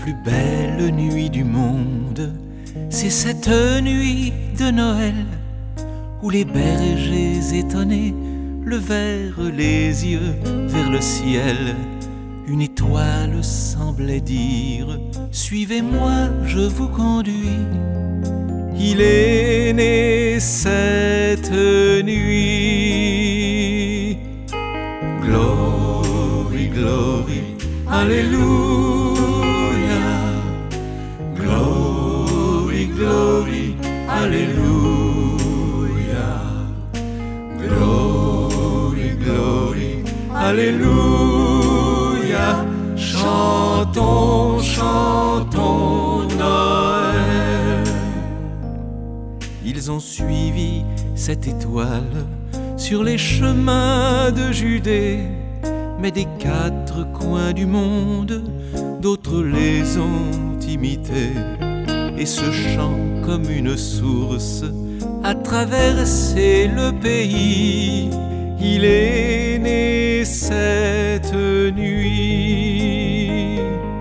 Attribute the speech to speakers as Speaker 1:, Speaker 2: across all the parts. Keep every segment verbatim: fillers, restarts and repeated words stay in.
Speaker 1: plus belle nuit du monde, c'est cette nuit de Noël où les bergers étonnés levèrent les yeux vers le ciel. Une étoile semblait dire « Suivez-moi, je vous conduis ». Il est né cette nuit. Glory, glory, alléluia. Glory, glory, alléluia. Glory, glory, alléluia. Chantons, chantons Noël. Ils ont suivi cette étoile sur les chemins de Judée, mais des quatre coins du monde, d'autres les ont imités. Et ce chant, comme une source, a traversé le pays. Il est né cette nuit.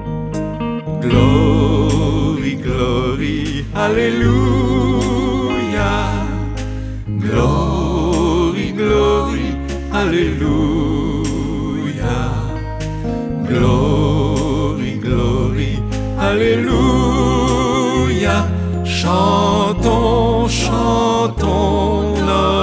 Speaker 1: Glory, glory, alléluia. Glory, glory, alléluia. Glory, glory, alléluia. Chantons, chantons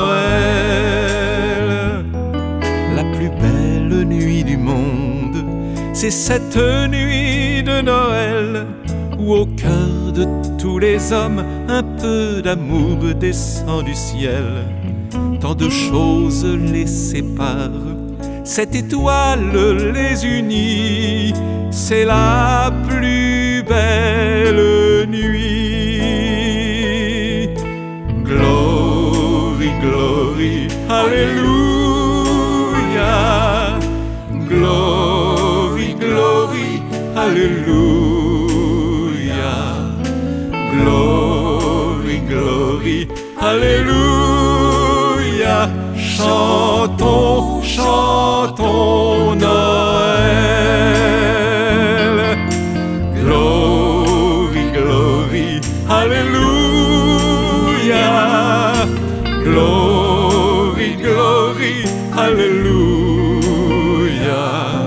Speaker 1: Noël. La plus belle nuit du monde, c'est cette nuit de Noël où au cœur de tous les hommes un peu d'amour descend du ciel. Tant de choses les séparent, cette étoile les unit. C'est la plus belle nuit. Glory, glory, alléluia. Glory, glory, alléluia. Glory, glory, alléluia. Chantons, chantons Noël. Glory, glory, alléluia. Glory, glory, alléluia.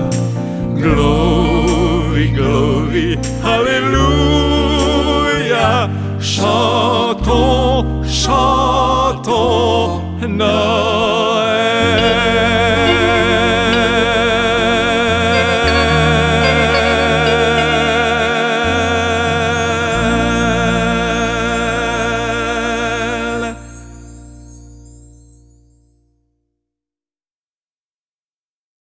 Speaker 1: Glory, glory, alléluia. Chantons, chantons Noël.